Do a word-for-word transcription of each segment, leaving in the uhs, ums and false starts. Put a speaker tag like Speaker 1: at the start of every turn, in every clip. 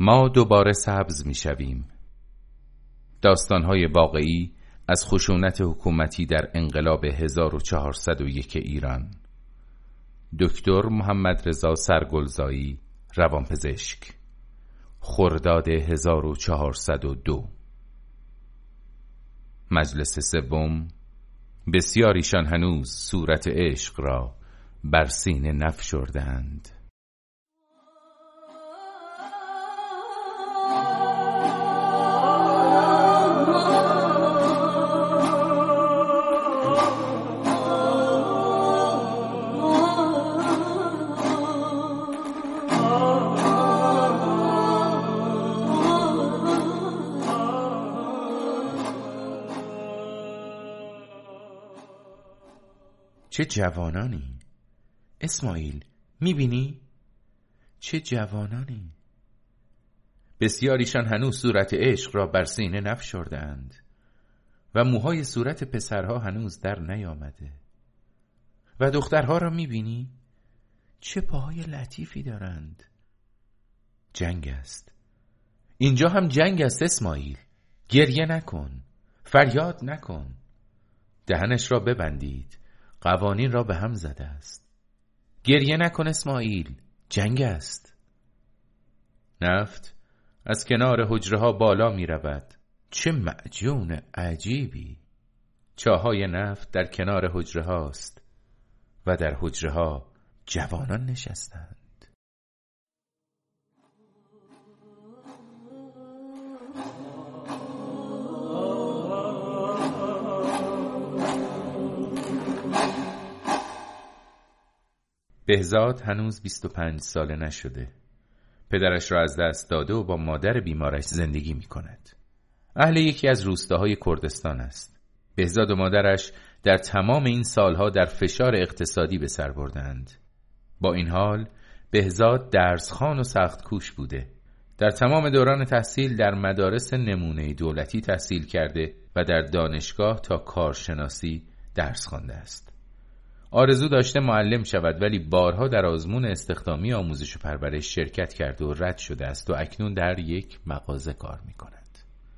Speaker 1: ما دوباره سبز می شویم. داستان‌های واقعی از خشونت حکومتی در انقلاب هزار و چهارصد و یک ایران. دکتر محمد رضا سرگلزایی، روانپزشک. خرداد هزار و چهارصد و دو. مجلس سوم. بسیاریشان هنوز صورت عشق را بر سینه نفشردند.
Speaker 2: چه جوانانی! اسماعیل، میبینی؟ چه جوانانی! بسیاریشان هنوز صورت عشق را بر سینه نفشردند و موهای صورت پسرها هنوز در نیامده. و دخترها را میبینی؟ چه پاهای لطیفی دارند. جنگ است. اینجا هم جنگ است اسماعیل. گریه نکن، فریاد نکن. دهنش را ببندید. قوانین را به هم زده است. گریه نکن اسماعیل، جنگ است. نفت از کنار حجره ها بالا می رود. چه معجون عجیبی. چاهای نفت در کنار حجره هاست و در حجره ها جوانان نشستند. بهزاد هنوز بیست و پنج ساله نشده. پدرش را از دست داده و با مادر بیمارش زندگی می کند. اهل یکی از روستاهای کردستان است. بهزاد و مادرش در تمام این سالها در فشار اقتصادی به سر بردند. با این حال بهزاد درسخوان و سخت کوش بوده. در تمام دوران تحصیل در مدارس نمونه دولتی تحصیل کرده و در دانشگاه تا کارشناسی درس خوانده است. آرزو داشته معلم شود ولی بارها در آزمون استخدامی آموزش و پرورش شرکت کرده و رد شده است و اکنون در یک مغازه کار می کند.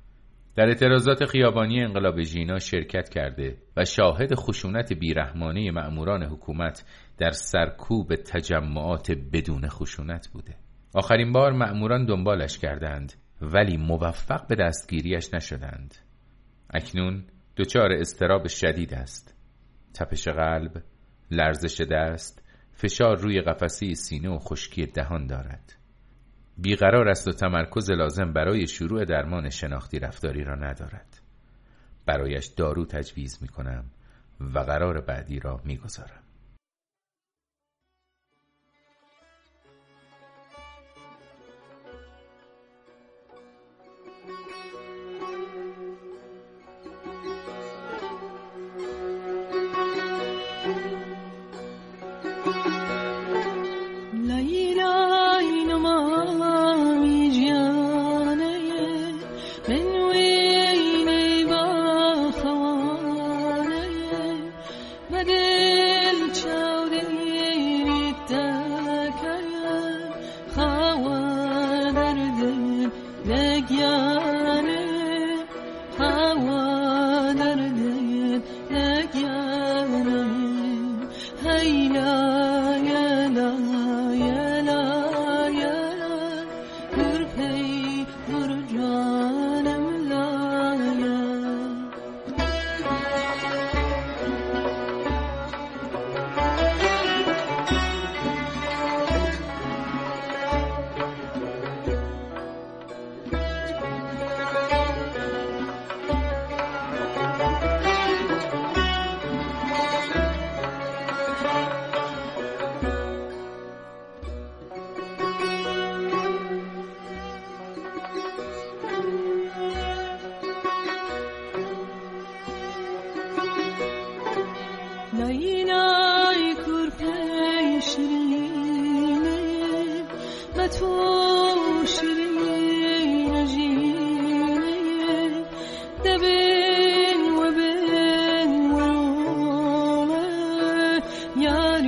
Speaker 2: در اعتراضات خیابانی انقلاب ژینا شرکت کرده و شاهد خشونت بیرحمانه مأموران حکومت در سرکوب تجمعات بدون خشونت بوده. آخرین بار مأموران دنبالش کردند ولی موفق به دستگیریش نشدند. اکنون دچار اضطراب شدید است. تپش قلب، لرزش دست، فشار روی قفسه سینه و خشکی دهان دارد. بیقرار است و تمرکز لازم برای شروع درمان شناختی رفتاری را ندارد. برایش دارو تجویز می کنم و قرار بعدی را می گذارم.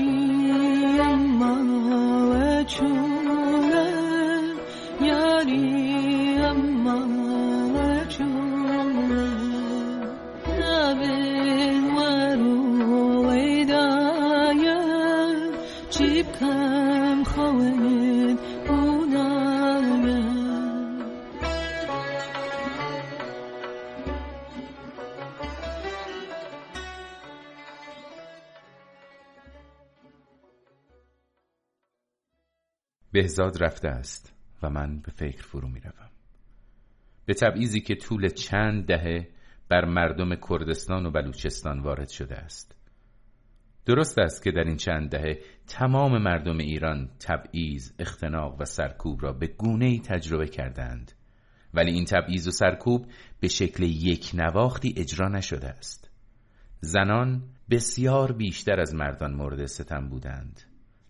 Speaker 3: یاری كم خواهد اونم
Speaker 2: بهزاد رفته است و من به فکر فرو می روم. به تبعیضی که طول چند دهه بر مردم کردستان و بلوچستان وارد شده است. درست است که در این چند دهه تمام مردم ایران تبعیض، اختناق و سرکوب را به گونه‌ای تجربه کردند، ولی این تبعیض و سرکوب به شکل یک نواختی اجرا نشده است. زنان بسیار بیشتر از مردان مورد ستم بودند.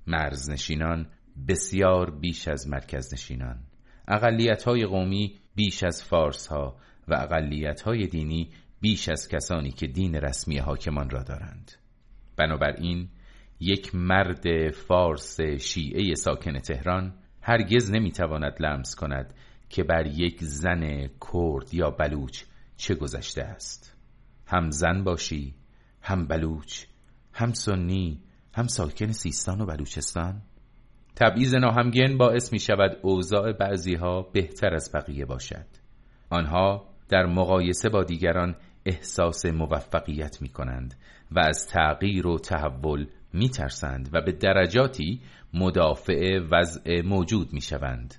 Speaker 2: مرزنشینان بسیار بیش از مرکزنشینان، اقلیت‌های قومی بیش از فارس‌ها و اقلیت‌های دینی بیش از کسانی که دین رسمی حاکمان را دارند. بنابراین یک مرد فارس شیعه ساکن تهران هرگز نمی‌تواند لمس کند که بر یک زن کرد یا بلوچ چه گذشته است. هم زن باشی، هم بلوچ، هم سنی، هم ساکن سیستان و بلوچستان. تبعیض ناهمگن باعث می شود اوضاع بعضی ها بهتر از بقیه باشد. آنها در مقایسه با دیگران احساس موفقیت می کنند و از تغییر و تحول می ترسند و به درجاتی مدافع وضع موجود می شوند.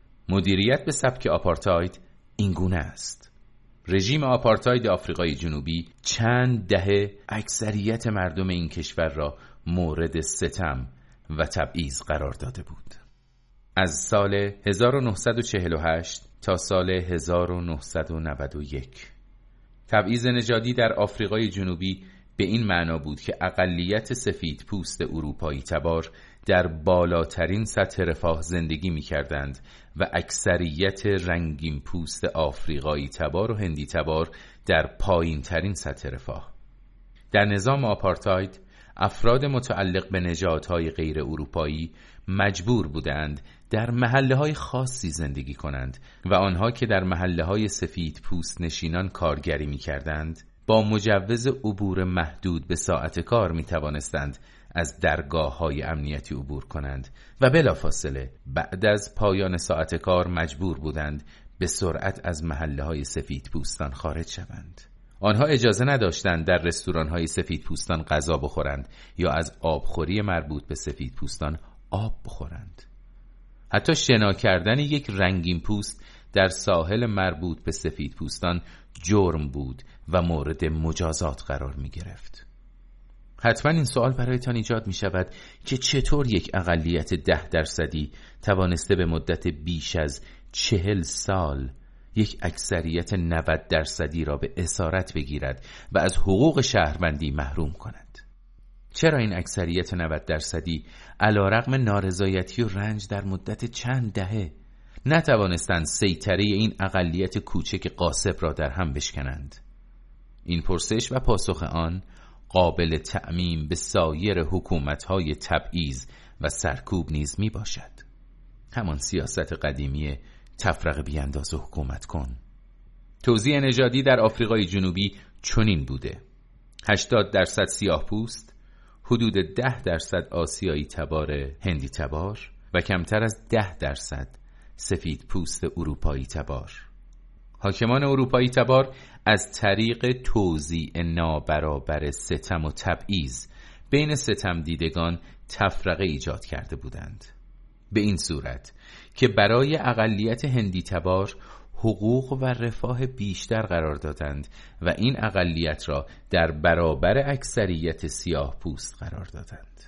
Speaker 2: مدیریت به سبک آپارتاید این گونه است. رژیم آپارتاید آفریقای جنوبی چند دهه اکثریت مردم این کشور را مورد ستم و تبعیض قرار داده بود. از سال هزار و نهصد و چهل و هشت تا سال هزار و نهصد و نود و یک تبعیض نژادی در آفریقای جنوبی به این معنا بود که اقلیت سفید پوست اروپایی تبار در بالاترین سطح رفاه زندگی می کردند و اکثریت رنگین پوست آفریقایی تبار و هندی تبار در پایین ترین سطح رفاه. در نظام آپارتاید افراد متعلق به نژادهای غیر اروپایی مجبور بودند در محله‌های خاصی زندگی کنند و آنها که در محله‌های سفید پوست نشینان کارگری می‌کردند با مجوز عبور محدود به ساعت کار می‌توانستند از درگاه‌های امنیتی عبور کنند و بلافاصله بعد از پایان ساعت کار مجبور بودند به سرعت از محله‌های سفید پوستان خارج شوند. آنها اجازه نداشتند در رستوران‌های سفید پوستان غذا بخورند یا از آبخوری مربوط به سفید پوستان آب بخورند. حتی شنا کردن یک رنگین پوست در ساحل مربوط به سفید پوستان جرم بود و مورد مجازات قرار می گرفت. حتما این سوال برایتان ایجاد می شود که چطور یک اقلیت ده درصدی توانسته به مدت بیش از چهل سال یک اکثریت نود درصدی را به اسارت بگیرد و از حقوق شهروندی محروم کند. چرا این اکثریت نود درصدی علیرغم نارضایتی و رنج در مدت چند دهه نتوانستند سیطره این اقلیت کوچک غاصب را در هم بشکنند؟ این پرسش و پاسخ آن قابل تعمیم به سایر حکومت‌های تبعیض و سرکوب نیز می باشد. همان سیاست قدیمی تفرقه بیانداز و حکومت کن. توزیع نژادی در آفریقای جنوبی چنین بوده: هشتاد درصد سیاه پوست، حدود ده درصد آسیایی تبار هندی تبار و کمتر از ده درصد سفید پوست اروپایی تبار. حاکمان اروپایی تبار از طریق توزیع نابرابر ستم و تبعیض بین ستم دیدگان تفرقه ایجاد کرده بودند، به این صورت که برای اقلیت هندی تبار حقوق و رفاه بیشتر قرار دادند و این اقلیت را در برابر اکثریت سیاه پوست قرار دادند.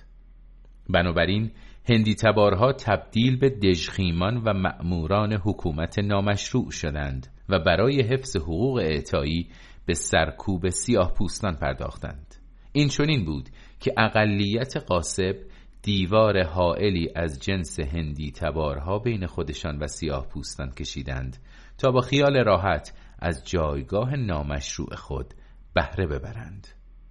Speaker 2: بنابراین هندی تبارها تبدیل به دژخیمان و مأموران حکومت نامشروع شدند و برای حفظ حقوق اعطایی به سرکوب سیاه پوستان پرداختند. این چنین بود که اقلیت غاصب دیوار حائلی از جنس هندی تبارها بین خودشان و سیاه پوستان کشیدند تا با خیال راحت از جایگاه نامشروع خود بهره ببرند.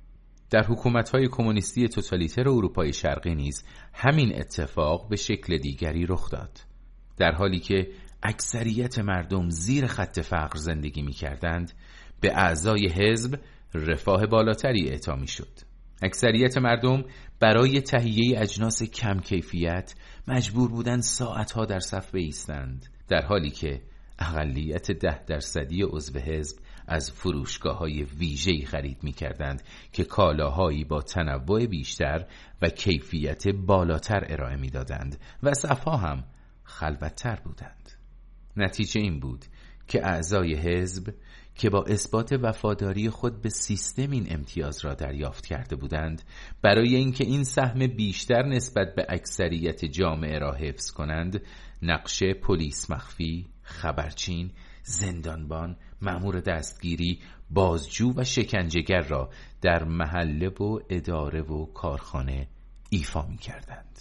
Speaker 2: در حکومت‌های کمونیستی توتالیتر اروپای شرقی نیز همین اتفاق به شکل دیگری رخ داد. در حالی که اکثریت مردم زیر خط فقر زندگی می‌کردند، به اعضای حزب رفاه بالاتری اعطا می‌شد. اکثریت مردم برای تهیه اجناس کم کیفیت مجبور بودند ساعتها در صف بایستند، در حالی که اقلیت ده درصدی عضو حزب از فروشگاه‌های ویژه‌ای خرید می‌کردند که کالاهایی با تنوع بیشتر و کیفیت بالاتر ارائه می‌دادند و صف‌ها هم خلوت‌تر بودند. نتیجه این بود که اعضای حزب که با اثبات وفاداری خود به سیستم این امتیاز را دریافت کرده بودند، برای اینکه این سهم بیشتر نسبت به اکثریت جامعه را حفظ کنند، نقش پلیس مخفی، خبرچین، زندانبان، مأمور دستگیری، بازجو و شکنجهگر را در محله و اداره و کارخانه ایفا می کردند.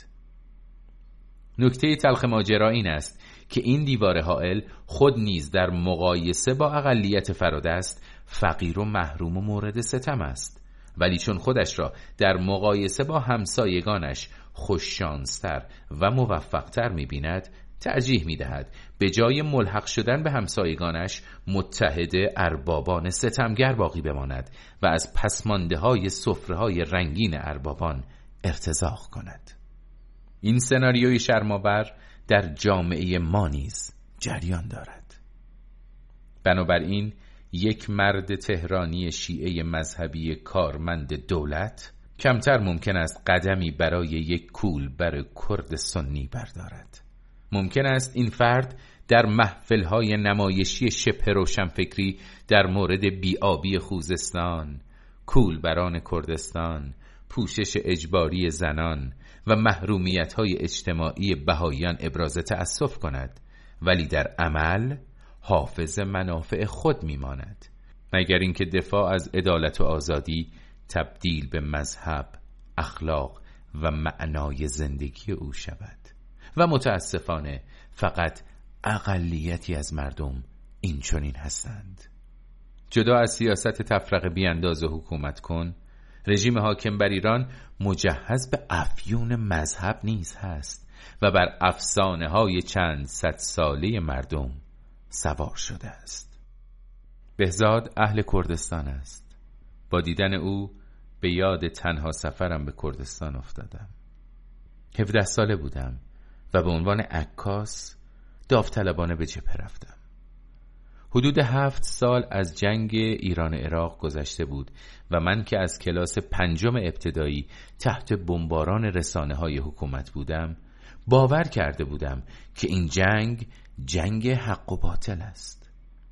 Speaker 2: نکته تلخ ماجرا این است که این دیوار حائل خود نیز در مقایسه با اقلیت فرادست فقیر و محروم و مورد ستم است، ولی چون خودش را در مقایسه با همسایگانش خوششانستر و موفقتر می بیند، ترجیح می دهد به جای ملحق شدن به همسایگانش متحد اربابان ستمگر باقی بماند و از پسمانده های سفره های رنگین اربابان ارتزاق کند. این سناریوی شرم‌آور در جامعه ما نیز جریان دارد. بنابراین یک مرد تهرانی شیعه مذهبی کارمند دولت کمتر ممکن است قدمی برای یک کولبر کرد سنی بردارد. ممکن است این فرد در محفل‌های نمایشی شبه روشنفکری در مورد بی‌آبی خوزستان، کولبران کردستان، پوشش اجباری زنان و محرومیت‌های اجتماعی بهائیان ابراز تأسف کند، ولی در عمل حافظ منافع خود می‌ماند، مگر اینکه دفاع از عدالت و آزادی تبدیل به مذهب، اخلاق و معنای زندگی او شود. و متاسفانه فقط اقلیتی از مردم این چنین هستند. جدا از سیاست تفرقه بیانداز و حکومت کن، رژیم حاکم بر ایران مجهز به افیون مذهب نیز هست و بر افسانه های چند صد ساله مردم سوار شده است. بهزاد اهل کردستان است. با دیدن او به یاد تنها سفرم به کردستان افتادم. هفده ساله بودم و به عنوان عکاس داوطلبانه به جبهه رفتم. حدود هفت سال از جنگ ایران عراق گذشته بود و من که از کلاس پنجم ابتدایی تحت بمباران رسانه‌های حکومت بودم، باور کرده بودم که این جنگ جنگ حق و باطل است.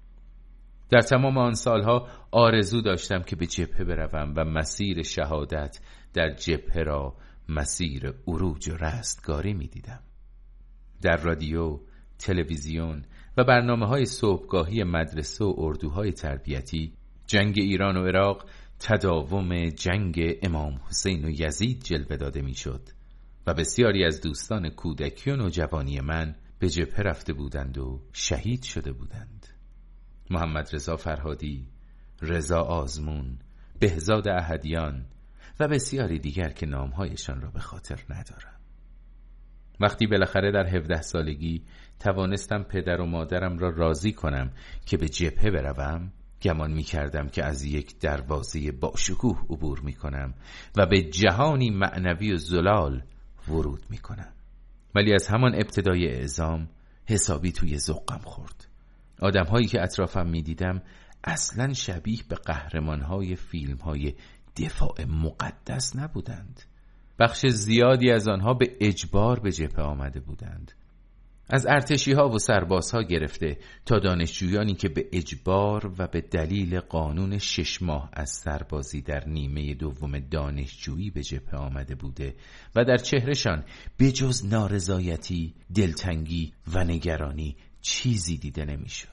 Speaker 2: در تمام آن سالها آرزو داشتم که به جبهه بروم و مسیر شهادت در جبهه را مسیر عروج و رستگاری می دیدم. در رادیو، تلویزیون و برنامه‌های صبحگاهی مدرسه و اردوهای تربیتی جنگ ایران و عراق تداوم جنگ امام حسین و یزید جلوه داده می‌شد و بسیاری از دوستان کودکی و نوجوانی من به جبهه رفته بودند و شهید شده بودند. محمد رضا فرهادی، رضا آزمون، بهزاد احدیان و بسیاری دیگر که نام‌هایشان را به خاطر ندارم. وقتی بالاخره در هفده سالگی توانستم پدر و مادرم را راضی کنم که به جبهه بروم، گمان می کردم که از یک دروازه باشکوه عبور می کنم و به جهانی معنوی و زلال ورود می کنم. ولی از همان ابتدای اعزام حسابی توی ذوقم خورد. آدم هایی که اطرافم می دیدم اصلا شبیه به قهرمان های فیلم های دفاع مقدس نبودند. بخش زیادی از آنها به اجبار به جبهه آمده بودند. از ارتشی ها و سرباز ها گرفته تا دانشجویانی که به اجبار و به دلیل قانون شش ماه از سربازی در نیمه دوم دانشجویی به جبهه آمده بوده و در چهرهشان بجز نارضایتی، دلتنگی و نگرانی چیزی دیده نمیشد.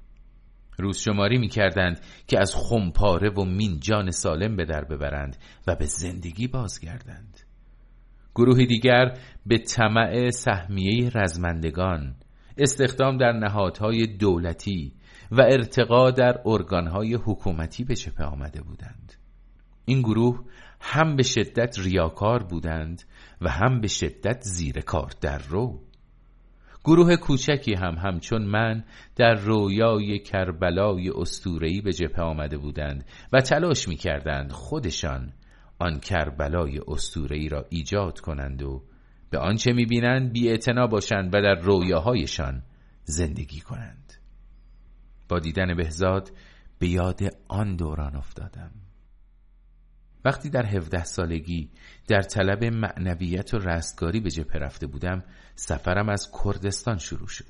Speaker 2: روز شماری می کردند که از خمپاره و مین جان سالم به در ببرند و به زندگی بازگردند. گروهی دیگر به طمع سهمیه رزمندگان، استخدام در نهادهای دولتی و ارتقا در ارگانهای حکومتی به جبهه آمده بودند. این گروه هم به شدت ریاکار بودند و هم به شدت زیر کار در رو. گروه کوچکی هم همچون من در رویای کربلای اسطوره‌ای به جبهه آمده بودند و تلاش می‌کردند خودشان آن کربلای اسطوره‌ای را ایجاد کنند و به آنچه می‌بینند بی‌اعتنا باشند و در رویاهایشان زندگی کنند. با دیدن بهزاد به یاد آن دوران افتادم. وقتی در هفده سالگی در طلب معنویت و رستگاری به جبهه رفته بودم، سفرم از کردستان شروع شد.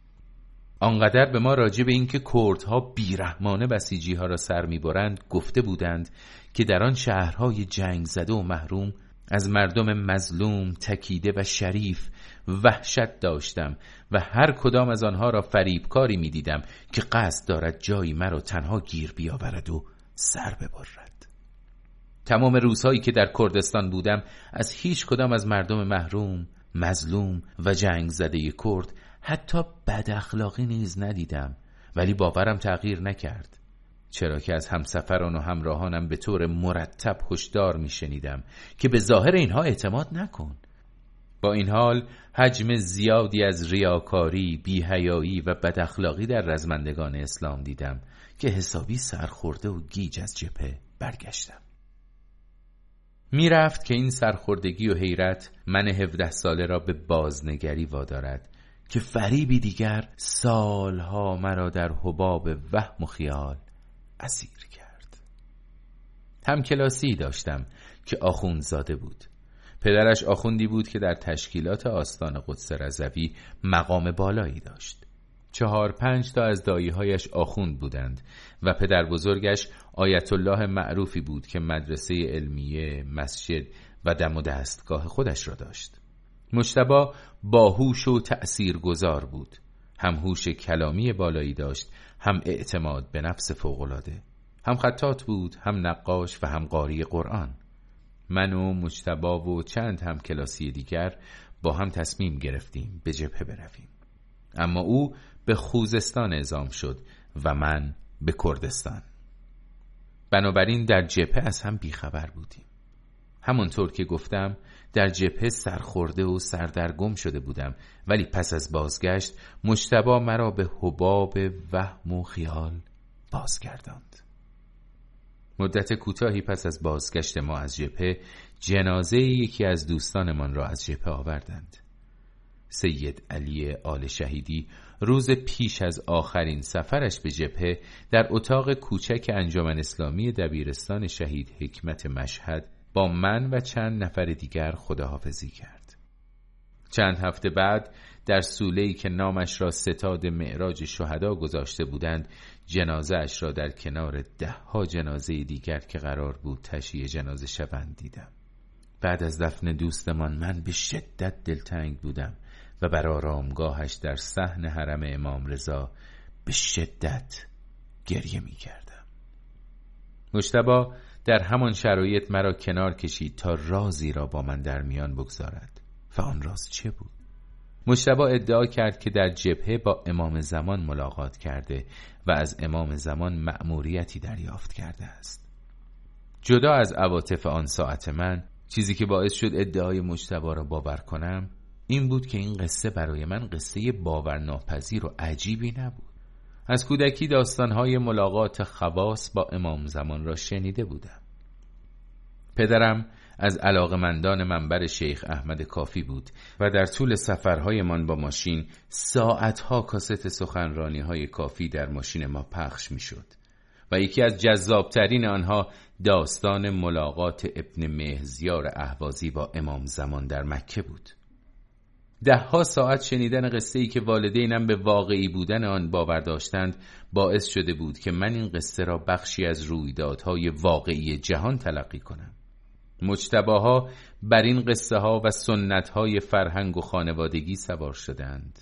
Speaker 2: آنقدر به ما راجع به اینکه کردها بیرحمانه بسیجی‌ها را سر می‌برند گفته بودند که در آن شهرهای جنگ زده و محروم از مردم مظلوم، تکیده و شریف وحشت داشتم و هر کدام از آنها را فریبکاری می‌دیدم که قصد دارد جایی مرا تنها گیر بیاورد و سر ببرد. تمام روزهایی که در کردستان بودم از هیچ کدام از مردم محروم، مظلوم و جنگ زده کرد حتی بد اخلاقی نیز ندیدم، ولی باورم تغییر نکرد، چرا که از همسفران و همراهانم به طور مرتب هشدار میشنیدم که به ظاهر اینها اعتماد نکن. با این حال حجم زیادی از ریاکاری، بی‌حیایی و بد اخلاقی در رزمندگان اسلام دیدم که حسابی سرخورده و گیج از جبهه برگشتم. می رفت که این سرخوردگی و حیرت من هفده ساله را به بازنگری وادارد که فریبی دیگر سالها مرا در حباب وهم و خیال اسیر کرد. همکلاسی داشتم که آخوندزاده بود. پدرش آخوندی بود که در تشکیلات آستان قدس رضوی مقام بالایی داشت. چهار پنج تا از دایی‌هایش آخوند بودند و پدر بزرگش آیت الله معروفی بود که مدرسه علمیه، مسجد و دم و دستگاه خودش را داشت. مجتبی باهوش و تأثیرگذار بود. هم هوش کلامی بالایی داشت، هم اعتماد به نفس فوق‌العاده. هم خطاط بود، هم نقاش و هم قاری قرآن. من و مجتبی و چند هم کلاسی دیگر با هم تصمیم گرفتیم به جبهه برویم. اما او به خوزستان اعزام شد و من به کردستان. بنابراین در جبهه از هم بیخبر بودیم. همونطور که گفتم در جبهه سرخورده و سردرگم شده بودم، ولی پس از بازگشت مجتبی مرا به حباب وهم و خیال بازگرداند. مدت کوتاهی پس از بازگشت ما از جبهه جنازه یکی از دوستانمان را از جبهه آوردند. سید علی آل شهیدی روز پیش از آخرین سفرش به جبهه در اتاق کوچک انجمن اسلامی دبیرستان شهید حکمت مشهد با من و چند نفر دیگر خداحافظی کرد. چند هفته بعد در سوله‌ای که نامش را ستاد معراج شهدا گذاشته بودند، جنازه اش را در کنار ده ها جنازه دیگر که قرار بود تشییع جنازه شوند دیدم. بعد از دفن دوستمان من به شدت دلتنگ بودم و بر آرامگاهش در صحن حرم امام رضا به شدت گریه می کردم. مجتبی در همان شرایط مرا کنار کشید تا رازی را با من در میان بگذارد. و آن راز چه بود؟ مجتبی ادعا کرد که در جبهه با امام زمان ملاقات کرده و از امام زمان مأموریتی دریافت کرده است. جدا از عواطف آن ساعت من، چیزی که باعث شد ادعای مجتبی را باور کنم این بود که این قصه برای من قصه باورناپذیر و عجیبی نبود. از کودکی داستانهای ملاقات خواص با امام زمان را شنیده بودم. پدرم از علاقمندان منبر شیخ احمد کافی بود و در طول سفرهایمان با ماشین ساعتها کاست سخنرانی‌های کافی در ماشین ما پخش می‌شد و یکی از جذابترین آنها داستان ملاقات ابن مهزیار اهوازی با امام زمان در مکه بود. ده ها ساعت شنیدن قصه‌ای که والدینم به واقعی بودن آن باور داشتند باعث شده بود که من این قصه را بخشی از رویدادهای واقعی جهان تلقی کنم. مجتباها بر این قصه ها و سنت های فرهنگ و خانوادگی سوار شدند.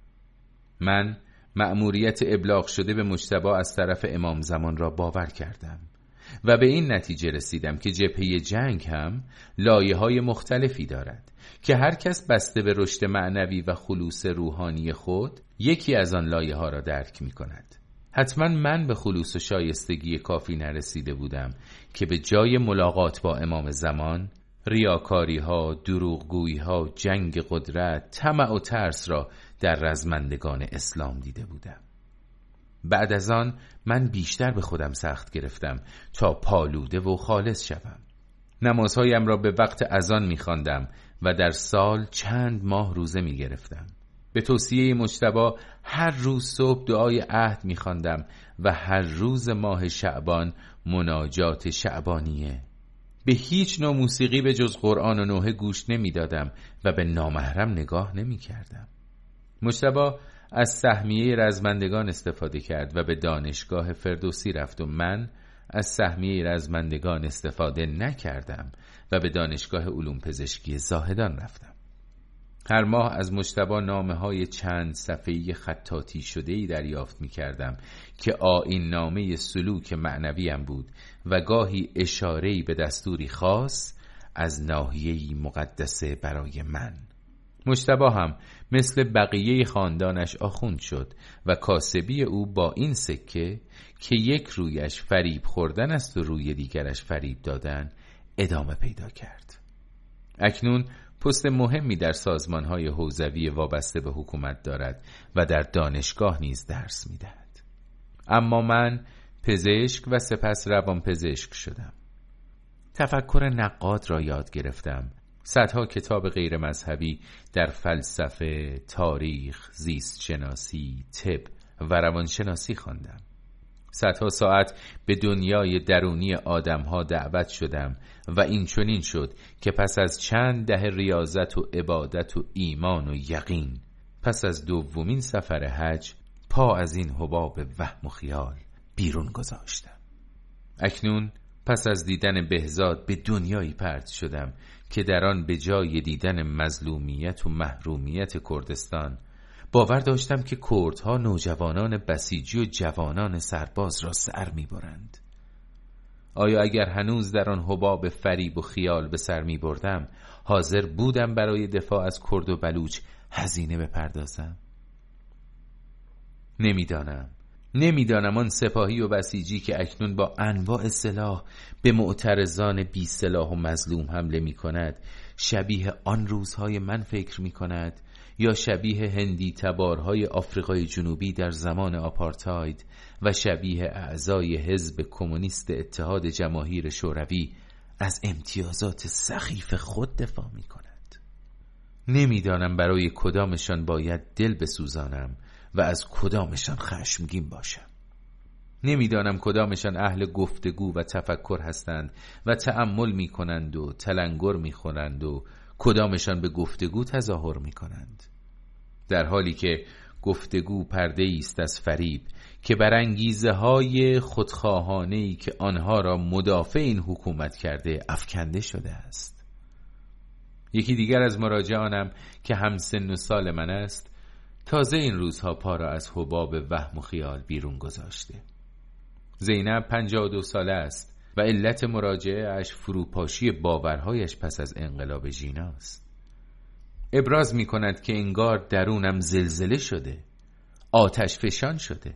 Speaker 2: من مأموریت ابلاغ شده به مجتبی از طرف امام زمان را باور کردم و به این نتیجه رسیدم که جبهه جنگ هم لایه های مختلفی دارد که هر کس بسته به رشد معنوی و خلوص روحانی خود یکی از آن لایه ها را درک می کند. حتما من به خلوص و شایستگی کافی نرسیده بودم که به جای ملاقات با امام زمان ریاکاری ها، دروغگویی ها، جنگ قدرت، طمع و ترس را در رزمندگان اسلام دیده بودم. بعد از آن من بیشتر به خودم سخت گرفتم تا پالوده و خالص شوم. نمازهایم را به وقت اذان می خواندم و در سال چند ماه روزه می گرفتم. به توصیه مجتبی هر روز صبح دعای عهد می خواندم و هر روز ماه شعبان مناجات شعبانیه. به هیچ نوع موسیقی به جز قرآن و نوحه گوش نمی دادم و به نامحرم نگاه نمی کردم. مجتبی از سهمیه رزمندگان استفاده کرد و به دانشگاه فردوسی رفت و من از سهمیه رزمندگان استفاده نکردم و به دانشگاه علوم پزشکی زاهدان رفتم. هر ماه از مجتبی نامه های چند صفحه‌ای خطاطی شده‌ای دریافت می کردم که آیین نامه سلوک معنویم بود و گاهی اشاره‌ای به دستوری خاص از ناحیه‌ای مقدسه برای من. مجتبی هم مثل بقیه خاندانش آخوند شد و کاسبی او با این سکه که یک رویش فریب خوردن است و روی دیگرش فریب دادن ادامه پیدا کرد. اکنون پست مهمی در سازمان‌های حوزوی وابسته به حکومت دارد و در دانشگاه نیز درس می‌دهد. اما من پزشک و سپس روانپزشک شدم. تفکر نقاد را یاد گرفتم. صدها کتاب غیر مذهبی در فلسفه، تاریخ، زیست شناسی، طب و روانشناسی خواندم. صدها ساعت به دنیای درونی آدم‌ها دعوت شدم و این چنین شد که پس از چند دهه ریاضت و عبادت و ایمان و یقین، پس از دومین سفر حج پا از این حباب وهم و خیال بیرون گذاشتم. اکنون پس از دیدن بهزاد به دنیایی پرت شدم که در آن به جای دیدن مظلومیت و محرومیت کردستان باور داشتم که کردها نوجوانان بسیجی و جوانان سرباز را سر می‌برند. آیا اگر هنوز در آن حباب فریب و خیال به سر می‌بردم حاضر بودم برای دفاع از کرد و بلوچ هزینه بپردازم؟ نمیدانم نمیدانم آن سپاهی و بسیجی که اکنون با انواع سلاح به معترضان بی سلاح و مظلوم حمله می کند شبیه آن روزهای من فکر می کند یا شبیه هندی تبارهای آفریقای جنوبی در زمان آپارتاید و شبیه اعضای حزب کمونیست اتحاد جماهیر شوروی از امتیازات سخیف خود دفاع می کند. نمیدانم برای کدامشان باید دل بسوزانم و از کدامشان خشمگین باشم. نمیدانم کدامشان اهل گفتگو و تفکر هستند و تأمل می کنند و تلنگر می خورند و کدامشان به گفتگو تظاهر می کنند، در حالی که گفتگو پرده است از فریب که بر انگیزه های خودخواهانه‌ای که آنها را مدافع این حکومت کرده افکنده شده است. یکی دیگر از مراجعانم که هم سن و سال من است تازه این روزها پا را از حباب وهم و خیال بیرون گذاشته. زینب پنجاه و دو ساله است و علت مراجعه اش فروپاشی باورهایش پس از انقلاب ژیناست. ابراز می کند که انگار درونم زلزله شده، آتش فشان شده.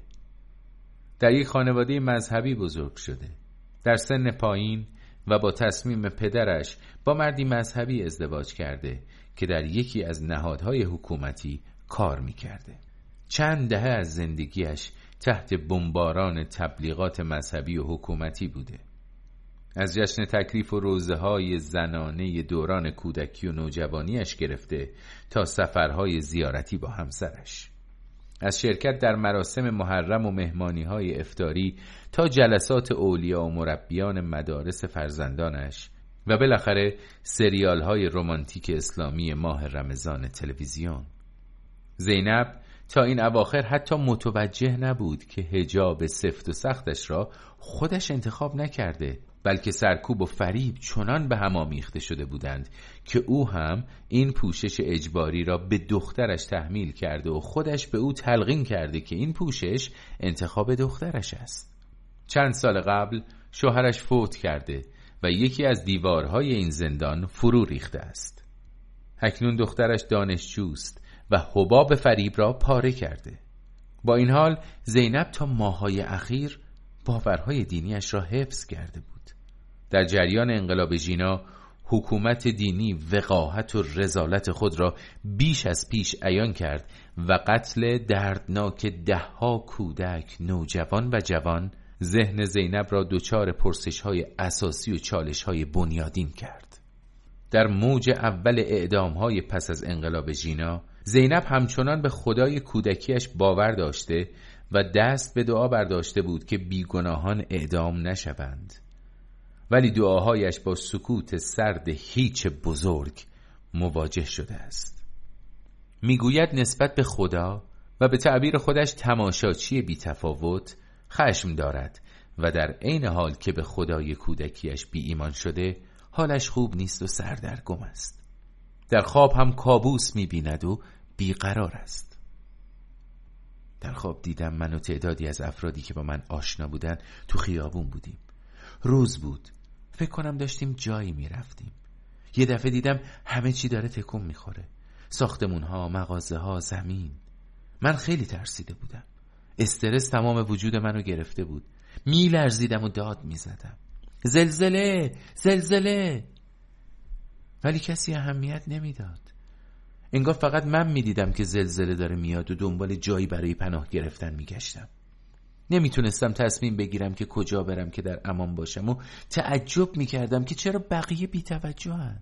Speaker 2: در یک خانواده مذهبی بزرگ شده، در سن پایین و با تصمیم پدرش با مردی مذهبی ازدواج کرده که در یکی از نهادهای حکومتی کار می کرده. چند دهه از زندگیش تحت بمباران تبلیغات مذهبی و حکومتی بوده. از جشن تکلیف و روزه های زنانه دوران کودکی و نوجوانیش گرفته تا سفرهای زیارتی با همسرش، از شرکت در مراسم محرم و مهمانی های افطاری تا جلسات اولیا و مربیان مدارس فرزندانش و بالاخره سریال های رمانتیک اسلامی ماه رمضان تلویزیون. زینب تا این اواخر حتی متوجه نبود که حجاب سفت و سختش را خودش انتخاب نکرده، بلکه سرکوب و فریب چنان به هم آمیخته شده بودند که او هم این پوشش اجباری را به دخترش تحمیل کرده و خودش به او تلقین کرده که این پوشش انتخاب دخترش است. چند سال قبل شوهرش فوت کرده و یکی از دیوارهای این زندان فرو ریخته است. اکنون دخترش دانشجوست و حباب فریب را پاره کرده. با این حال زینب تا ماه‌های اخیر باورهای دینیش را حفظ کرده بود. در جریان انقلاب ژینا حکومت دینی وقاحت و رذالت خود را بیش از پیش عیان کرد و قتل دردناک دهها کودک، نوجوان و جوان ذهن زینب را دچار پرسش‌های اساسی و چالش‌های بنیادین کرد. در موج اول اعدام‌های پس از انقلاب ژینا، زینب همچنان به خدای کودکیش باور داشته و دست به دعا برداشته بود که بیگناهان اعدام نشوند. ولی دعاهایش با سکوت سرد هیچ بزرگ مواجه شده است. میگوید نسبت به خدا و به تعبیر خودش تماشاچی بی‌تفاوت خشم دارد و در عین حال که به خدای کودکیش بی ایمان شده، حالش خوب نیست و سردرگم است. در خواب هم کابوس می‌بیند و بیقرار است. در خواب دیدم من و تعدادی از افرادی که با من آشنا بودن تو خیابون بودیم. روز بود، فکر کنم داشتیم جایی میرفتیم. یه دفعه دیدم همه چی داره تکون میخوره، ساختمون ها، مغازه ها، زمین. من خیلی ترسیده بودم. استرس تمام وجود منو گرفته بود. میلرزیدم و داد میزدم، زلزله زلزله. ولی کسی اهمیت نمیداد. انگار فقط من میدیدم که زلزله داره میاد و دنبال جایی برای پناه گرفتن میگشتم. نمیتونستم تصمیم بگیرم که کجا برم که در امان باشم و تعجب میکردم که چرا بقیه بی‌توجهن.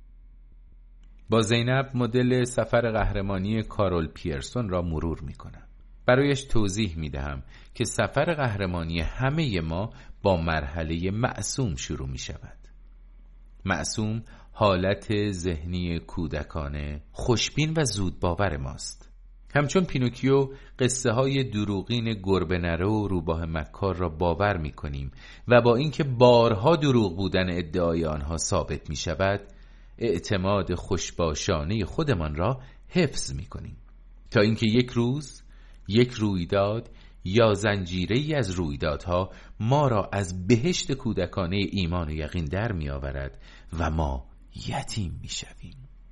Speaker 2: با زینب مدل سفر قهرمانی کارول پیرسون را مرور میکنم. برایش توضیح میدهم که سفر قهرمانی همه ما با مرحله معصوم شروع میشود. معصوم حالت ذهنی کودکانه، خوشبین و زود باور ماست. همچون پینوکیو قصه های دروغین گربه نره و روباه مکار را باور می کنیم و با اینکه بارها دروغ بودن ادعای آنها ثابت می شود، اعتماد خوشباشانه خودمان را حفظ می کنیم تا اینکه یک روز، یک رویداد یا زنجیره‌ای از رویدادها ما را از بهشت کودکانه ایمان و یقین در می آورد و ما یتیم می شویم.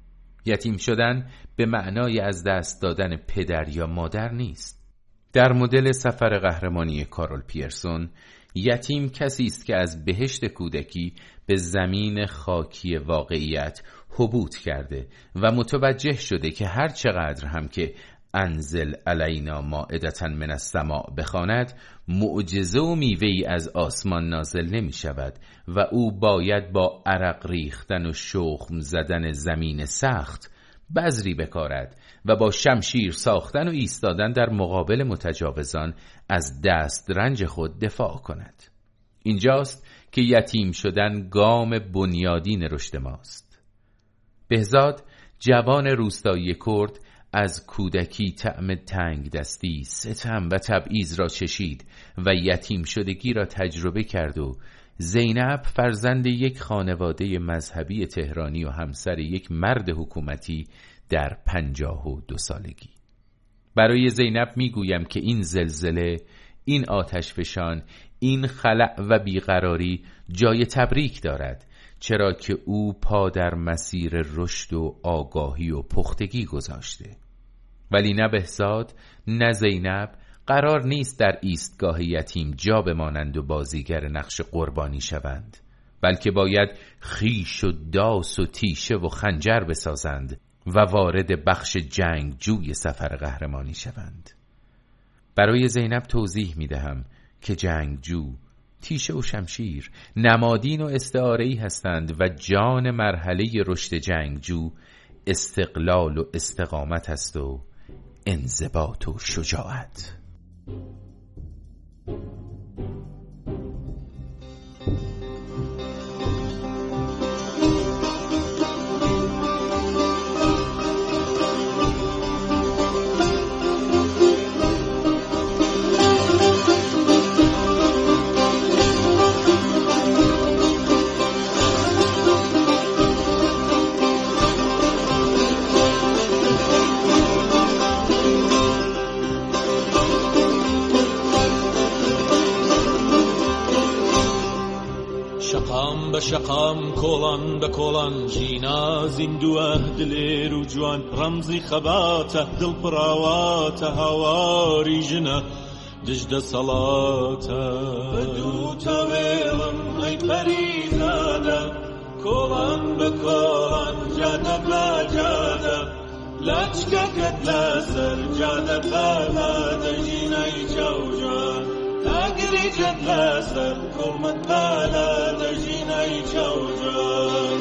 Speaker 2: یتیم شدن به معنای از دست دادن پدر یا مادر نیست. در مدل سفر قهرمانی کارول پیرسون، یتیم کسی است که از بهشت کودکی به زمین خاکی واقعیت هبوط کرده و متوجه شده که هر چقدر هم که انزل علینا مائدة من السماء بخواند، معجزه و میوه‌ای از آسمان نازل نمی شود و او باید با عرق ریختن و شخم زدن زمین سخت بذری بکارد و با شمشیر ساختن و ایستادن در مقابل متجاوزان از دست رنج خود دفاع کند. اینجاست که یتیم شدن گام بنیادین رشد ماست. بهزاد، جوان روستایی کرد، از کودکی طعم تنگ دستی، ستم و تبعیض را چشید و یتیم شدگی را تجربه کرد و زینب فرزند یک خانواده مذهبی تهرانی و همسر یک مرد حکومتی در پنجاه و دو سالگی. برای زینب میگویم که این زلزله، این آتشفشان، این خلأ و بیقراری جای تبریک دارد، چرا که او پا در مسیر رشد و آگاهی و پختگی گذاشته. ولی نه بهزاد نه زینب قرار نیست در ایستگاه یتیم جا بمانند و بازیگر نقش قربانی شوند، بلکه باید خیش و داس و تیشه و خنجر بسازند و وارد بخش جنگ جوی سفر قهرمانی شوند. برای زینب توضیح می دهم که جنگجو، تیشه و شمشیر نمادین و استعاره‌ای هستند و جان مرحله رشد جنگجو استقلال و استقامت است و انضباط و شجاعت.
Speaker 4: شقام کۆڵان بە کۆڵان ژینا زیندووە دلێر و جوان ڕەمزی خەباتە دڵپڕاواتە هاواری ژنە دژدە سەڵاتە بەدوو تەوێڵم ئەی پەریزادە کۆڵان بە کۆڵان جادە بە جادە لاچکەکەت لەسەر جادە بە بادە ژینەی جەوجان اگری جد لسر کلمت بالا دجینای چوجان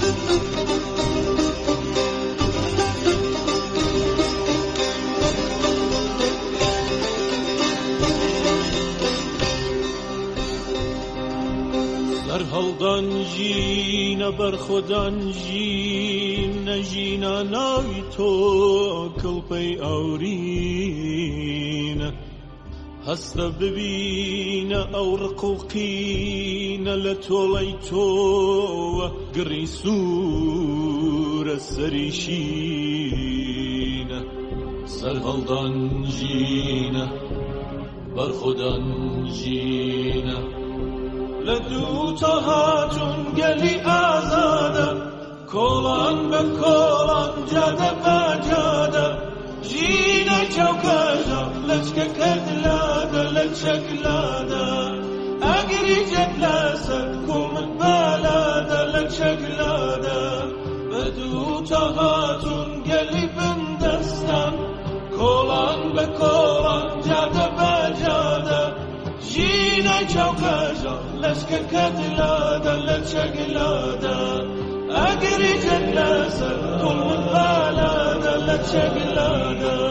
Speaker 4: در هەڵدان ژینە بەرخۆدان ژینە ژینە ناوی تۆ کڵپەی ئەورینە هەستە ببینە ئەو ڕقوقینە لە تۆڵەی تۆوە گڕی سوورە سەریشینە سەر هەڵدان ژینە بەرخۆدان ژینە لە دوو تۆ هاتوون گەلی ئازادە کۆڵان بە کۆڵان جادە بە جادە ژینە چاوکەژە لەچکەکەت لادە لە چەکلادە ئەگری جەت لەسەر کومت بالادە لە چەکلادە بە دوو تۆ هاتوون گەلی بندەستان کۆڵان بە کۆڵان جادە بە جادە ژینە چاوکەژە لەچکەکەت لادە لە چەکلادە ئەگری جەت لەسەر کومت بالادە لە چەکلادە